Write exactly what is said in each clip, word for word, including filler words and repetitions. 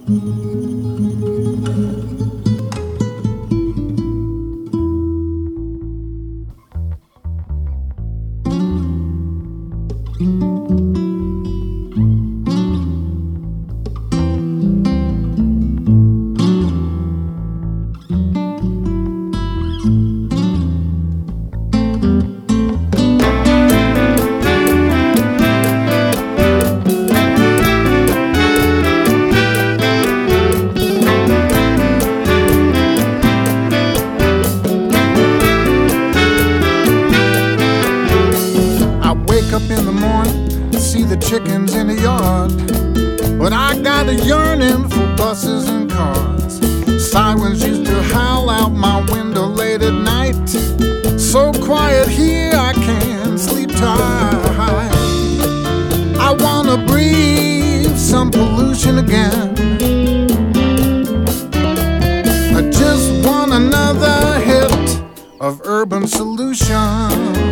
In the morning, see the chickens in the yard, but I got a yearning for buses and cars. Sirens used to howl out my window late at night. So quiet here I can't sleep tight. I wanna breathe some pollution again. I just want another hit of Urban Solution.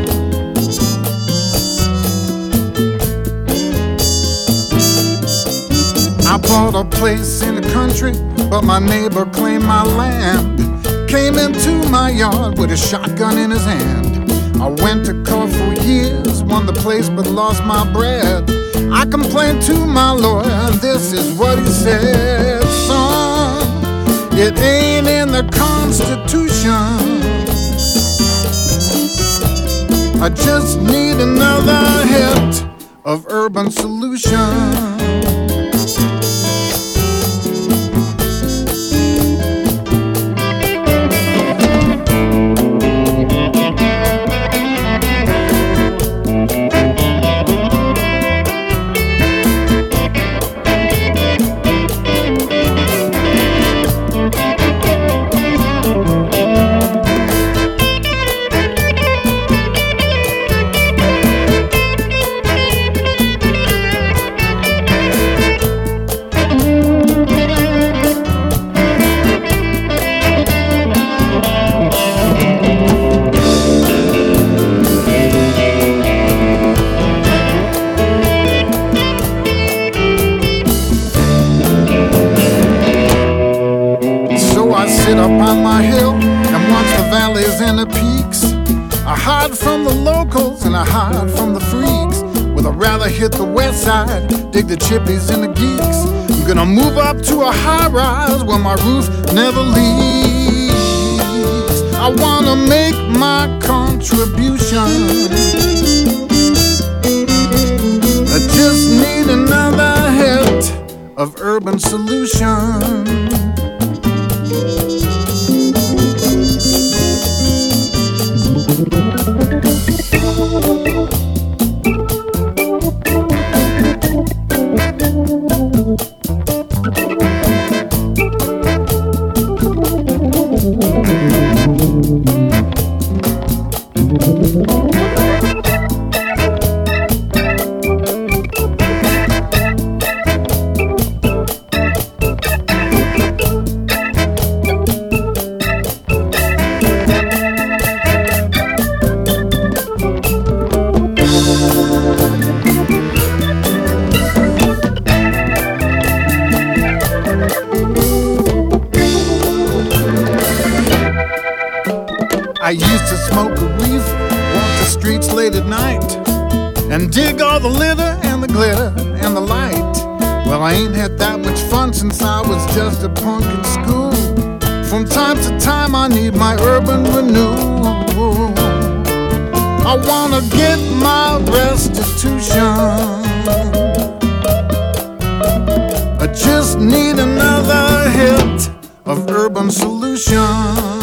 I bought a place in the country, but my neighbor claimed my land. Came into my yard with a shotgun in his hand. I went to court for years, won the place but lost my bread. I complained to my lawyer, and this is what he said. Son, it ain't in the Constitution. I just need another hit of Urban Solution. Sit up on my hill and watch the valleys and the peaks. I hide from the locals and I hide from the freaks. Well, I'd rather hit the west side, dig the chippies and the geeks. I'm gonna move up to a high rise where my roof never leaks. I wanna make my contribution. I just need another hit of Urban Solution. I used to smoke a reef, walk the streets late at night, and dig all the litter and the glitter and the light. Well, I ain't had that much fun since I was just a punk in school. From time to time I need my urban renewal. I wanna get my restitution. I just need another hit of Urban Solution.